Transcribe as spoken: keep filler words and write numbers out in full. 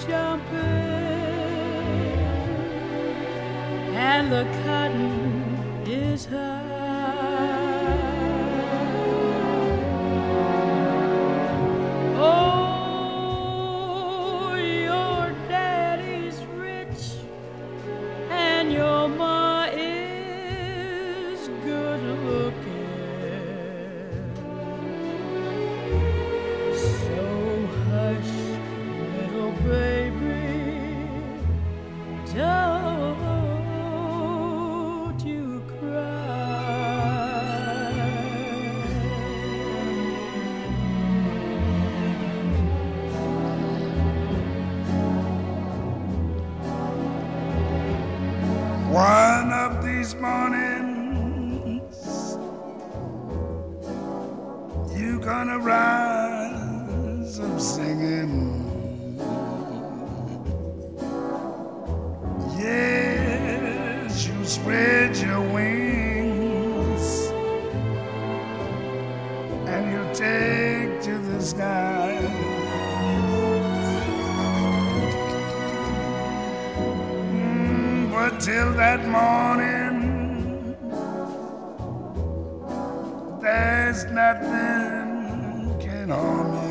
jumping and the cotton is high. Oh, your daddy's rich and your ma is good looking. So hush, little baby, don't you cry. One of these mornings you gonna rise up singing. Yes, you spread your wings and you take to the sky. Mm, but till that morning, there's nothing can harm you.